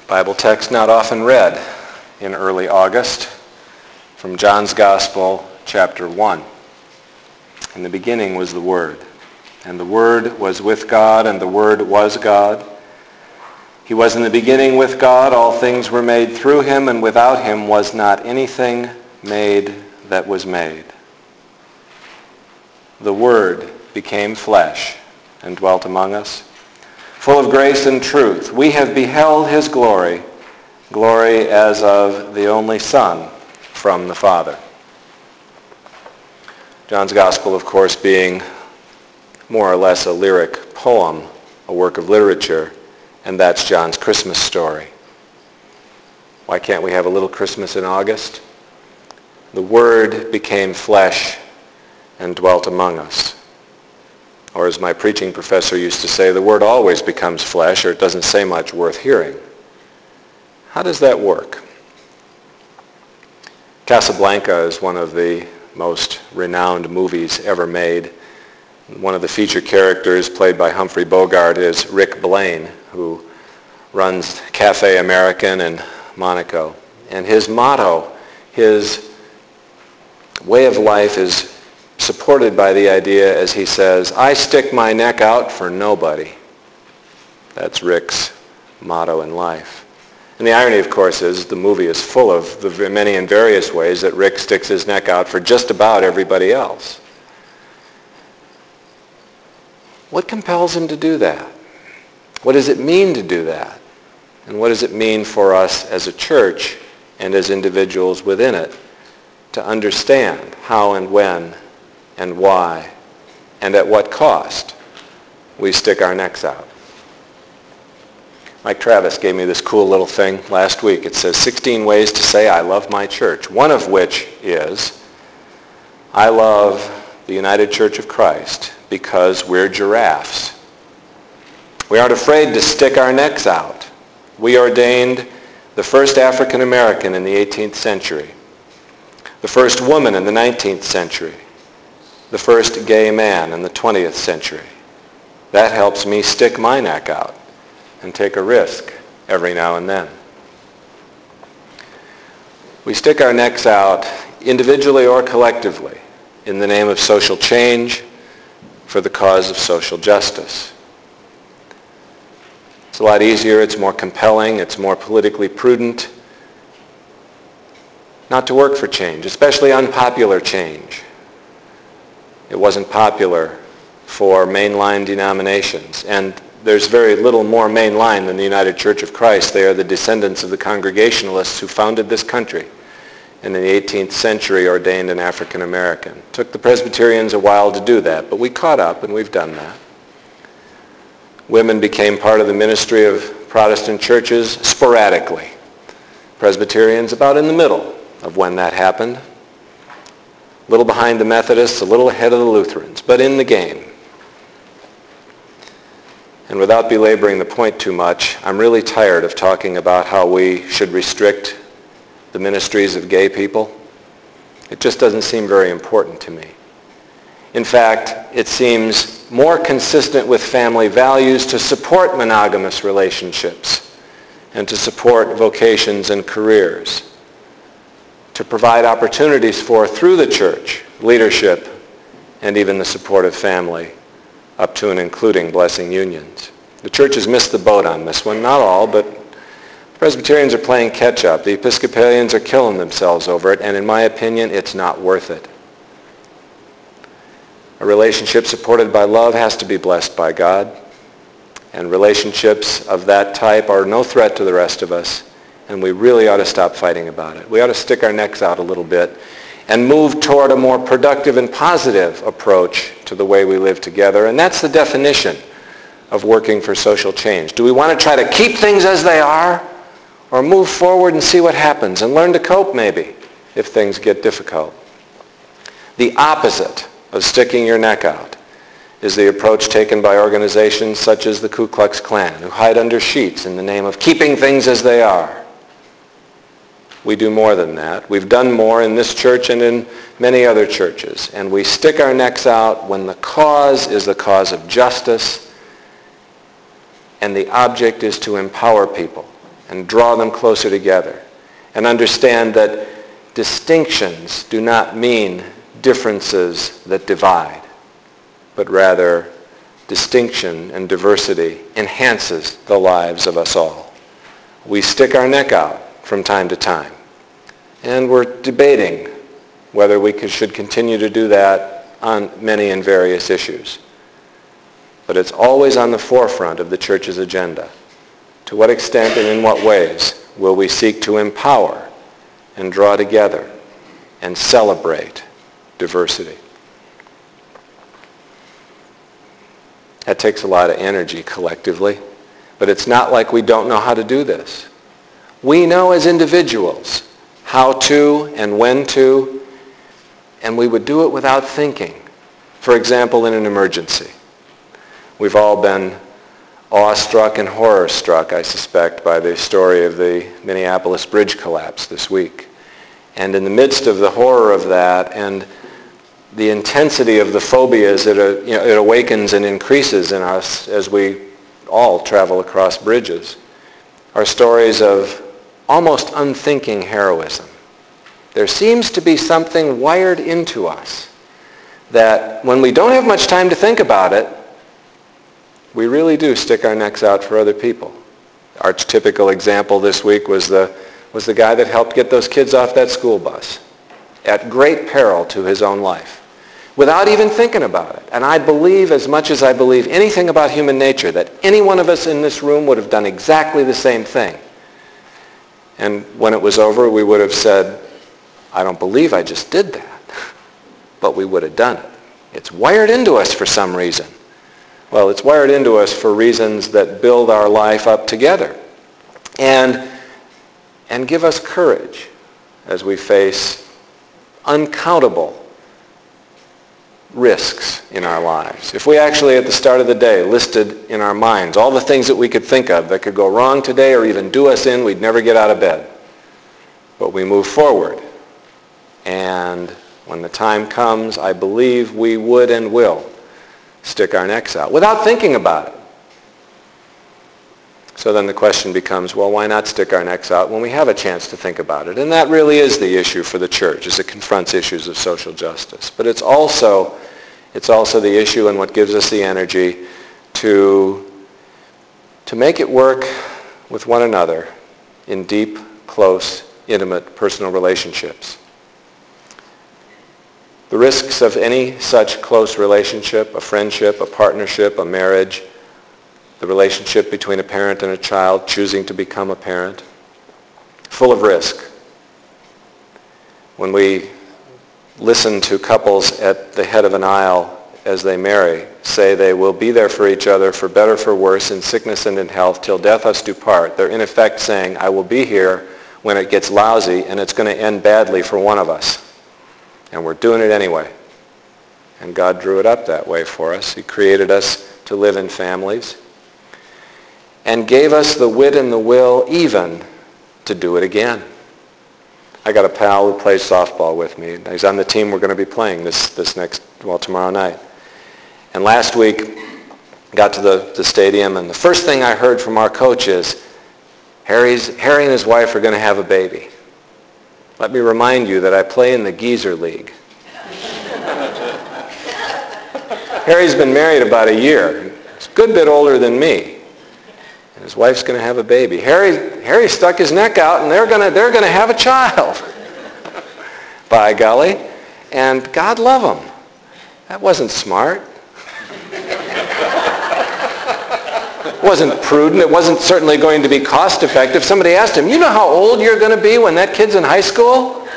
Bible text not often read in early August from John's Gospel, chapter 1. In the beginning was the Word, and the Word was with God, and the Word was God. He was in the beginning with God. All things were made through him, and without him was not anything made that was made. The Word became flesh and dwelt among us, full of grace and truth. We have beheld his glory, glory as of the only Son from the Father. John's Gospel, of course, being more or less a lyric poem, a work of literature, and that's John's Christmas story. Why can't we have a little Christmas in August? The Word became flesh and dwelt among us. Or as my preaching professor used to say, the Word always becomes flesh, or it doesn't say much worth hearing. How does that work? Casablanca is one of the most renowned movies ever made. One of the feature characters, played by Humphrey Bogart, is Rick Blaine, who runs Cafe American in Monaco. And his motto, his way of life is supported by the idea, as he says, I stick my neck out for nobody. That's Rick's motto in life. And the irony, of course, is the movie is full of the many and various ways that Rick sticks his neck out for just about everybody else. What compels him to do that? What does it mean to do that? And what does it mean for us as a church and as individuals within it to understand how and when and why, and at what cost we stick our necks out? Mike Travis gave me this cool little thing last week. It says 16 ways to say I love my church, one of which is I love the United Church of Christ because we're giraffes. We aren't afraid to stick our necks out. We ordained the first African American in the 18th century, the first woman in the 19th century, the first gay man in the 20th century. That helps me stick my neck out and take a risk every now and then. We stick our necks out individually or collectively in the name of social change for the cause of social justice. It's a lot easier, it's more compelling, it's more politically prudent not to work for change, especially unpopular change. It wasn't popular for mainline denominations, and there's very little more mainline than the United Church of Christ. They are the descendants of the Congregationalists who founded this country and in the 18th century ordained an African American. It took the Presbyterians a while to do that, but we caught up and we've done that. Women became part of the ministry of Protestant churches sporadically. Presbyterians about in the middle of when that happened. A little behind the Methodists, a little ahead of the Lutherans, but in the game. And without belaboring the point too much, I'm really tired of talking about how we should restrict the ministries of gay people. It just doesn't seem very important to me. In fact, it seems more consistent with family values to support monogamous relationships and to support vocations and careers, to provide opportunities for, through the church, leadership, and even the support of family, up to and including blessing unions. The church has missed the boat on this one. Not all, but the Presbyterians are playing catch-up. The Episcopalians are killing themselves over it, and in my opinion, it's not worth it. A relationship supported by love has to be blessed by God, and relationships of that type are no threat to the rest of us, and we really ought to stop fighting about it. We ought to stick our necks out a little bit and move toward a more productive and positive approach to the way we live together. And that's the definition of working for social change. Do we want to try to keep things as they are, or move forward and see what happens and learn to cope maybe if things get difficult? The opposite of sticking your neck out is the approach taken by organizations such as the Ku Klux Klan, who hide under sheets in the name of keeping things as they are. We do more than that. We've done more in this church and in many other churches. And we stick our necks out when the cause is the cause of justice and the object is to empower people and draw them closer together, and understand that distinctions do not mean differences that divide, but rather distinction and diversity enhances the lives of us all. We stick our neck out from time to time, and we're debating whether we should continue to do that on many and various issues. But it's always on the forefront of the church's agenda. To what extent and in what ways will we seek to empower and draw together and celebrate diversity? That takes a lot of energy collectively, but it's not like we don't know how to do this. We know as individuals how to and when to, and we would do it without thinking. For example, in an emergency. We've all been awestruck and horror-struck, I suspect, by the story of the Minneapolis bridge collapse this week. And in the midst of the horror of that and the intensity of the phobias it awakens and increases in us as we all travel across bridges, are stories of almost unthinking heroism. There seems to be something wired into us that when we don't have much time to think about it, we really do stick our necks out for other people. The archetypical example this week was the guy that helped get those kids off that school bus at great peril to his own life without even thinking about it. And I believe, as much as I believe anything about human nature, that any one of us in this room would have done exactly the same thing. And when it was over, we would have said, I don't believe I just did that. But we would have done it. It's wired into us for some reason. Well, it's wired into us for reasons that build our life up together and give us courage as we face uncountable risks in our lives. If we actually at the start of the day listed in our minds all the things that we could think of that could go wrong today or even do us in, we'd never get out of bed. But we move forward. And when the time comes, I believe we would and will stick our necks out without thinking about it. So then the question becomes, well, why not stick our necks out when we have a chance to think about it? And that really is the issue for the church, as it confronts issues of social justice. But it's also the issue and what gives us the energy to make it work with one another in deep, close, intimate, personal relationships. The risks of any such close relationship, a friendship, a partnership, a marriage, the relationship between a parent and a child choosing to become a parent, full of risk. When we listen to couples at the head of an aisle as they marry say they will be there for each other for better, for worse, in sickness and in health, till death us do part, they're in effect saying, I will be here when it gets lousy and it's going to end badly for one of us. And we're doing it anyway. And God drew it up that way for us. He created us to live in families and gave us the wit and the will even to do it again. I got a pal who plays softball with me. He's on the team we're going to be playing tomorrow night. And last week, got to the stadium, and the first thing I heard from our coach is, Harry and his wife are going to have a baby. Let me remind you that I play in the Geezer League. Harry's been married about a year. He's a good bit older than me. And his wife's going to have a baby. Harry stuck his neck out, and they're going to have a child. By golly. And God love them. That wasn't smart. It wasn't prudent. It wasn't certainly going to be cost effective. Somebody asked him, you know how old you're going to be when that kid's in high school?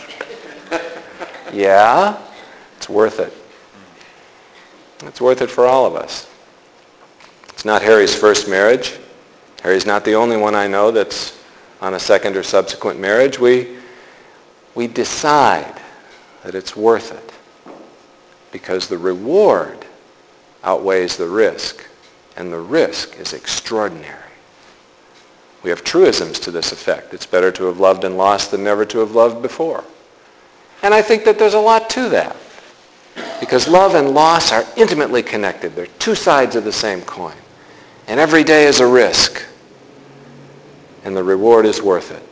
Yeah, it's worth it. It's worth it for all of us. It's not Harry's first marriage. Harry's not the only one I know that's on a second or subsequent marriage. We decide that it's worth it because the reward outweighs the risk, and the risk is extraordinary. We have truisms to this effect. It's better to have loved and lost than never to have loved before. And I think that there's a lot to that because love and loss are intimately connected. They're two sides of the same coin. And every day is a risk. and the reward is worth it.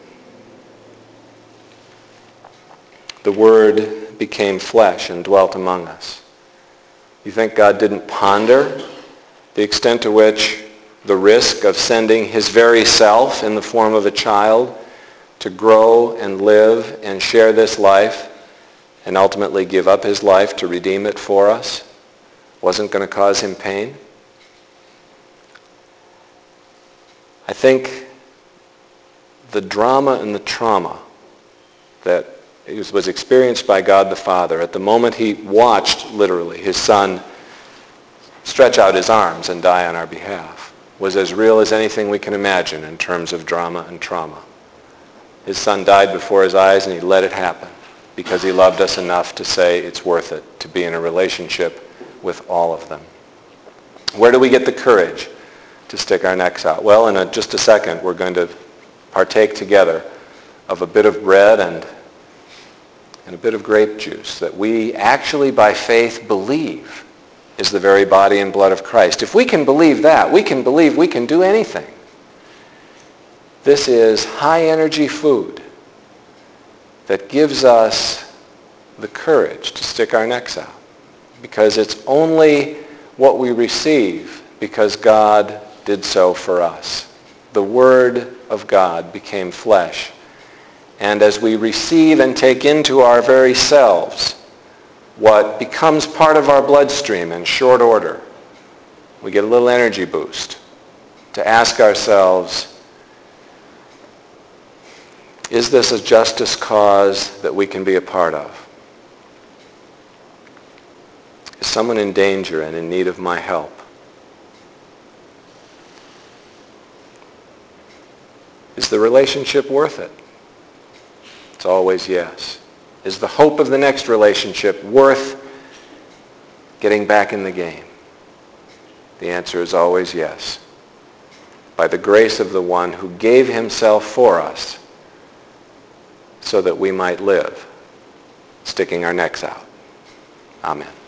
The Word became flesh and dwelt among us. You think God didn't ponder the extent to which the risk of sending his very self in the form of a child to grow and live and share this life and ultimately give up his life to redeem it for us wasn't going to cause him pain? I think the drama and the trauma that was experienced by God the Father at the moment he watched, literally, his Son stretch out his arms and die on our behalf was as real as anything we can imagine in terms of drama and trauma. His Son died before his eyes, and he let it happen because he loved us enough to say it's worth it to be in a relationship with all of them. Where do we get the courage to stick our necks out? Well, in just a second, we're going to partake together of a bit of bread and a bit of grape juice that we actually by faith believe is the very body and blood of Christ. If we can believe that, we can believe we can do anything. This is high-energy food that gives us the courage to stick our necks out, because it's only what we receive because God did so for us. The Word of God became flesh. And as we receive and take into our very selves what becomes part of our bloodstream in short order, we get a little energy boost to ask ourselves, is this a justice cause that we can be a part of? Is someone in danger and in need of my help? Is the relationship worth it? It's always yes. Is the hope of the next relationship worth getting back in the game? The answer is always yes. By the grace of the one who gave himself for us so that we might live, sticking our necks out. Amen.